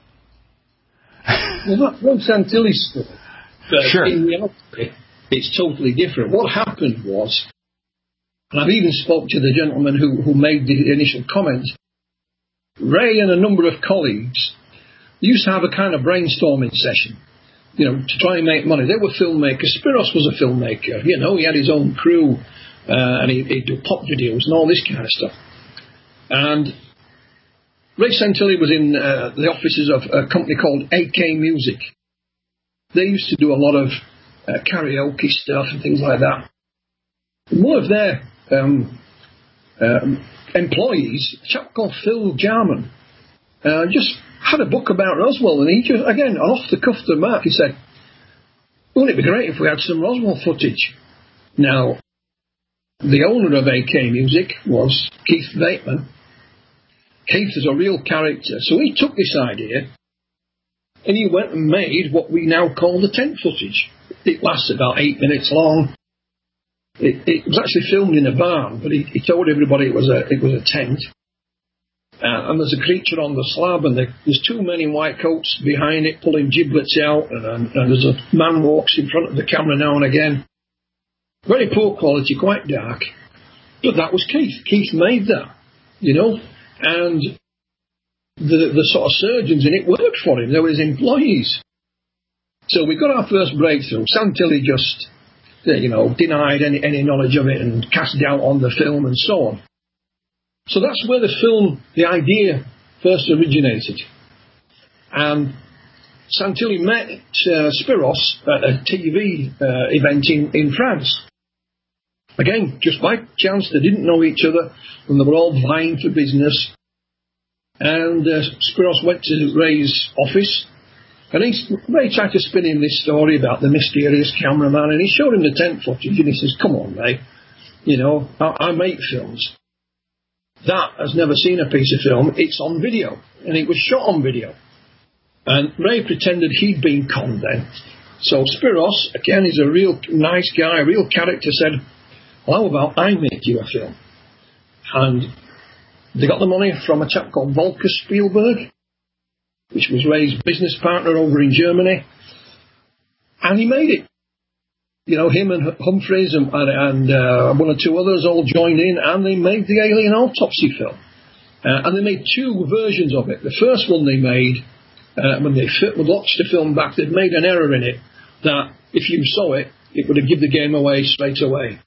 Well, that was Santilli's stuff. But sure. In reality, it's totally different. What happened was, and I've even spoke to the gentleman who, who made the initial comment, Ray and a number of colleagues used to have a kind of brainstorming session, you know, to try and make money. They were filmmakers. Spiros was a filmmaker. You know, he had his own crew, uh, and he, he'd do pop videos and all this kind of stuff. And Ray Santilli was in uh, the offices of a company called A K Music. They used to do a lot of uh, karaoke stuff and things like that. One of their um, um, employees, a chap called Phil Jarman, uh, just had a book about Roswell, and he just, again, off the cuff to Mark, he said, wouldn't it be great if we had some Roswell footage? Now, the owner of A K Music was Keith Bateman. Keith is a real character, so he took this idea and he went and made what we now call the tent footage. It lasts about eight minutes long. It, it was actually filmed in a barn, but he, he told everybody it was a it was a tent. Uh, and there's a creature on the slab, and there, there's two men in white coats behind it pulling giblets out, and, and, and there's a man walks in front of the camera now and again. Very poor quality, quite dark. But that was Keith. Keith made that, you know, and the the sort of surgeons in it worked for him. They were his employees. So we got our first breakthrough. Santilli just, you know, denied any, any knowledge of it and cast doubt on the film and so on. So that's where the film, the idea, first originated. And Santilli met uh, Spiros at a T V uh, event in, in France. Again, just by chance, they didn't know each other, and they were all vying for business. And uh, Spiros went to Ray's office, and he, Ray tried to spin him this story about the mysterious cameraman, and he showed him the tent footage, and he says, come on, Ray, you know, I, I make films. That has never seen a piece of film, it's on video, and it was shot on video. And Ray pretended he'd been conned then. So Spiros, again, he's a real nice guy, a real character, said, well, how about I make you a film? And they got the money from a chap called Volker Spielberg, which was Ray's business partner over in Germany. And he made it. You know, him and Humphreys and, and uh, one or two others all joined in, and they made the Alien Autopsy film. Uh, and they made two versions of it. The first one they made, uh, when they fit, watched the film back, they'd made an error in it, that if you saw it, it would have given the game away straight away.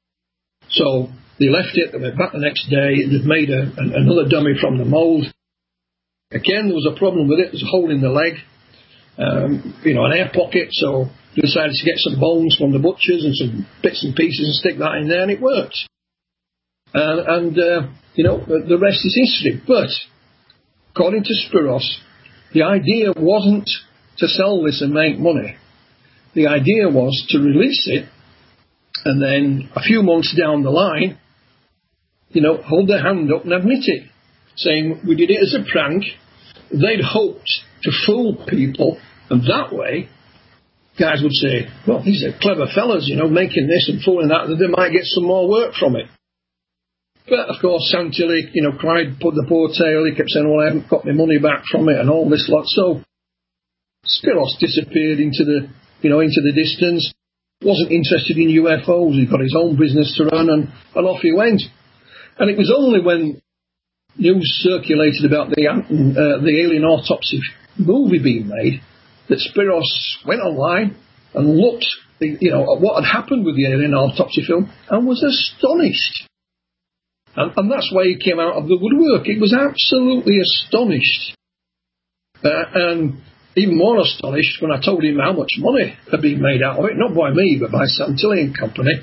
So they left it, they went back the next day, they'd made a, an, another dummy from the mould. Again, there was a problem with it, there was a hole in the leg, um, you know, an air pocket, so they decided to get some bones from the butchers and some bits and pieces and stick that in there, and it worked. Uh, and, uh, you know, the, the rest is history. But, according to Spiros, the idea wasn't to sell this and make money. The idea was to release it, and then a few months down the line, you know, hold their hand up and admit it, saying we did it as a prank. They'd hoped to fool people, and that way, guys would say, well, these are clever fellas, you know, making this and fooling that, that they might get some more work from it. But, of course, Santilli, you know, cried, put the poor tale. He kept saying, well, I haven't got my money back from it and all this lot. So Spiros disappeared into the, you know, into the distance. Wasn't interested in U F Os. He got his own business to run, and, and off he went. And it was only when news circulated about the, uh, the Alien Autopsy movie being made that Spiros went online and looked, you know, at what had happened with the Alien Autopsy film and was astonished. And, and that's why he came out of the woodwork. He was absolutely astonished. Uh, and even more astonished when I told him how much money had been made out of it, not by me, but by Santilli and Company.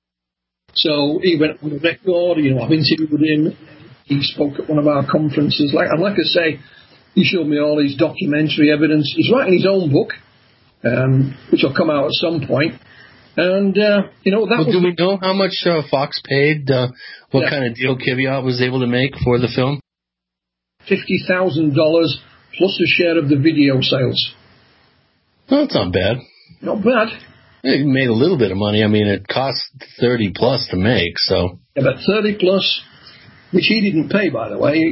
So he went on the record, you know, I've interviewed him. He spoke at one of our conferences. Like, and like I say, he showed me all his documentary evidence. He's writing his own book, um, which will come out at some point. And, uh, you know, that well, was... Do we know how much uh, Fox paid, uh, what yeah. kind of deal Kiviat was able to make for the film? fifty thousand dollars plus a share of the video sales. Well, that's not bad. Not bad. He made a little bit of money. I mean, it cost thirty plus to make, so... Yeah, but thirty plus, which he didn't pay, by the way.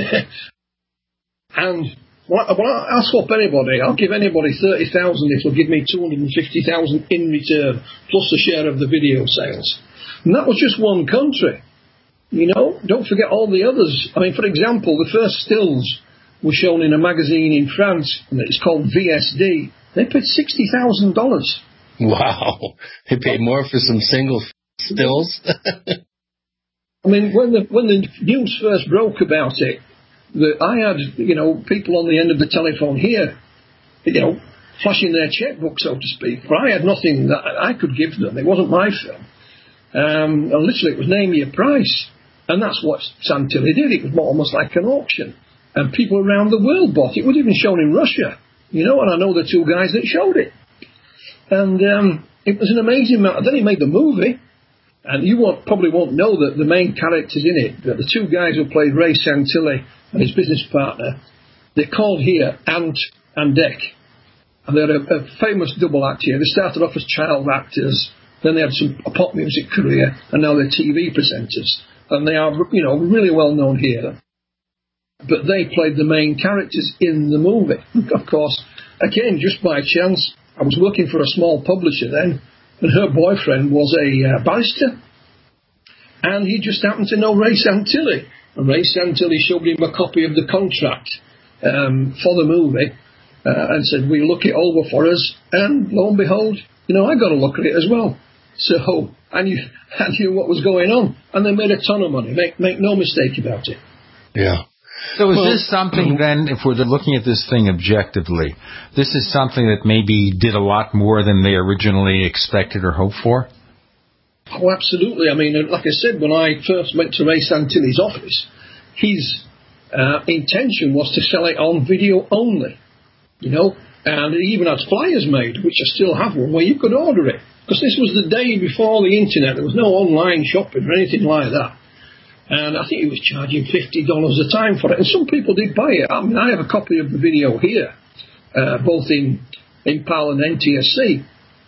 And... Well, I'll swap anybody. I'll give anybody thirty thousand dollars if they'll give me two hundred fifty thousand dollars in return, plus a share of the video sales. And that was just one country. You know, don't forget all the others. I mean, for example, the first stills were shown in a magazine in France, and it's called V S D. They paid sixty thousand dollars. Wow. They paid more for some single stills? I mean, when the, when the news first broke about it, that I had, you know, people on the end of the telephone here, you know, flashing their checkbook, so to speak. But I had nothing that I could give them. It wasn't my film. Um, and literally, it was name me a price. And that's what Santilli did. It was almost like an auction. And people around the world bought it. It was even shown in Russia, you know, and I know the two guys that showed it. And um, it was an amazing amount. Then he made the movie. And you won't, probably won't know that the main characters in it, that the two guys who played Ray Santilli and his business partner, they're called here Ant and Dec. And they're a, a famous double act here. They started off as child actors, then they had some a pop music career, and now they're T V presenters. And they are, you know, really well known here. But they played the main characters in the movie. Of course, again, just by chance, I was working for a small publisher then, and her boyfriend was a uh, barrister. And he just happened to know Ray Santilli. And Ray Santilli showed him a copy of the contract um, for the movie uh, and said, will you look it over for us? And lo and behold, you know, I got a look at it as well. So I knew, I knew what was going on. And they made a ton of money. Make, make no mistake about it. Yeah. So is well, this something then, if we're looking at this thing objectively, this is something that maybe did a lot more than they originally expected or hoped for? Oh, absolutely. I mean, like I said, when I first went to Ray Santilli's office, his uh, intention was to sell it on video only, you know, and he even had flyers made, which I still have one, where you could order it. Because this was the day before the internet. There was no online shopping or anything like that. And I think he was charging fifty dollars a time for it. And some people did buy it. I mean, I have a copy of the video here, uh, both in, in PAL and N T S C.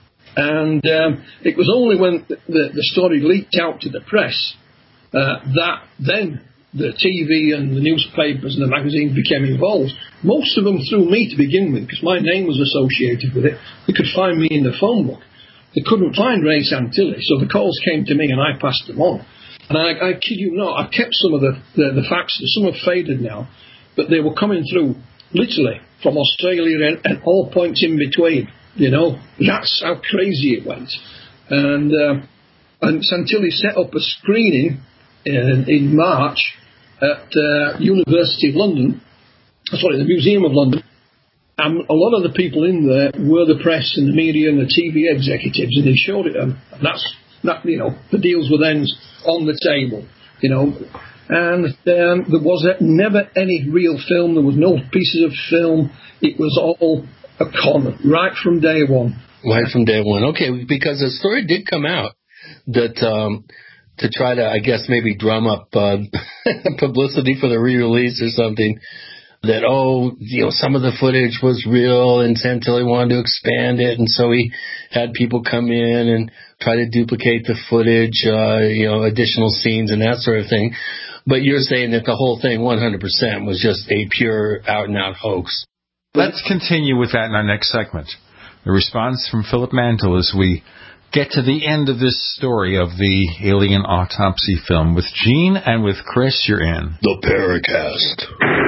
And um, it was only when the, the story leaked out to the press uh, that then the T V and the newspapers and the magazines became involved. Most of them through me to begin with, because my name was associated with it. They could find me in the phone book. They couldn't find Ray Santilli, so the calls came to me and I passed them on. And I, I kid you not, I've kept some of the, the, the facts, some have faded now, but they were coming through literally from Australia and, and all points in between. You know, that's how crazy it went. And, uh, and Santilli set up a screening in, in March at uh, University of London, sorry, the Museum of London. And a lot of the people in there were the press and the media and the T V executives, and they showed it them. And that's, that, you know, the deals were then on the table, you know. And um, there was a, never any real film. There was no pieces of film. It was all a con right from day one. Right from day one. Okay, because the story did come out that um, to try to, I guess, maybe drum up uh, publicity for the re-release or something, that, oh, you know, some of the footage was real and Santilli wanted to expand it, and so he had people come in and try to duplicate the footage, uh, you know, additional scenes and that sort of thing. But you're saying that the whole thing one hundred percent was just a pure out-and-out hoax. Let's continue with that in our next segment. The response from Philip Mantle as we get to the end of this story of the alien autopsy film. With Gene and with Chris, you're in The Paracast.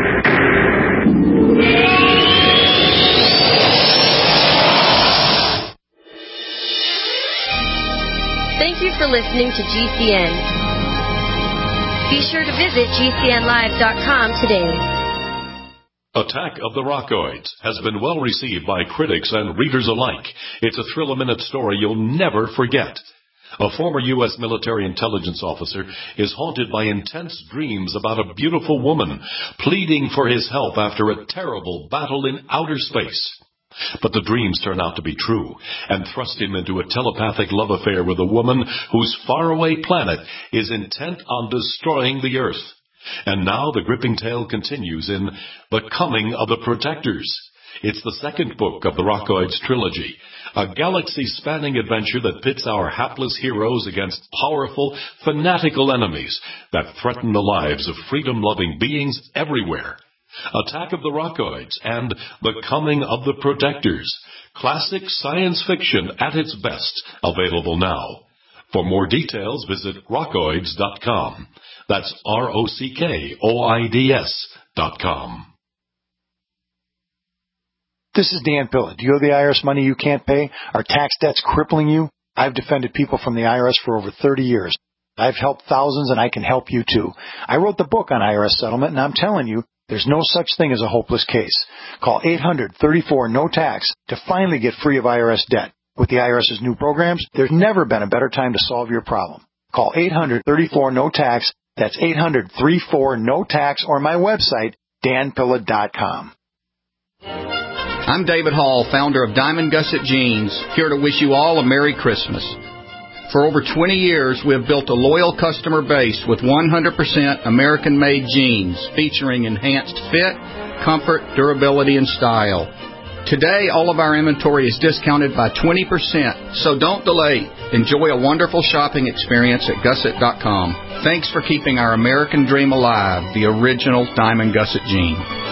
Thank you for listening to G C N. Be sure to visit G C N live dot com today. Attack of the Rockoids has been well received by critics and readers alike. It's a thrill-a-minute story you'll never forget. A former U S military intelligence officer is haunted by intense dreams about a beautiful woman pleading for his help after a terrible battle in outer space. But the dreams turn out to be true and thrust him into a telepathic love affair with a woman whose faraway planet is intent on destroying the Earth. And now the gripping tale continues in The Coming of the Protectors. It's the second book of the Rockoids trilogy, a galaxy-spanning adventure that pits our hapless heroes against powerful, fanatical enemies that threaten the lives of freedom-loving beings everywhere. Attack of the Rockoids and The Coming of the Protectors. Classic science fiction at its best, available now. For more details, visit rockoids dot com. That's R O C K O I D S dot com. This is Dan Pilla. Do you owe the I R S money you can't pay? Are tax debts crippling you? I've defended people from the I R S for over thirty years. I've helped thousands, and I can help you too. I wrote the book on I R S settlement, and I'm telling you, there's no such thing as a hopeless case. Call eight hundred, thirty-four, no tax to finally get free of I R S debt. With the IRS's new programs, there's never been a better time to solve your problem. Call eight hundred, thirty-four, no tax. That's eight hundred, thirty-four, no tax, or my website, dan pilla dot com. I'm David Hall, founder of Diamond Gusset Jeans, here to wish you all a Merry Christmas. For over twenty years, we have built a loyal customer base with one hundred percent American-made jeans featuring enhanced fit, comfort, durability, and style. Today, all of our inventory is discounted by twenty percent, so don't delay. Enjoy a wonderful shopping experience at gusset dot com. Thanks for keeping our American dream alive, the original Diamond Gusset Jean.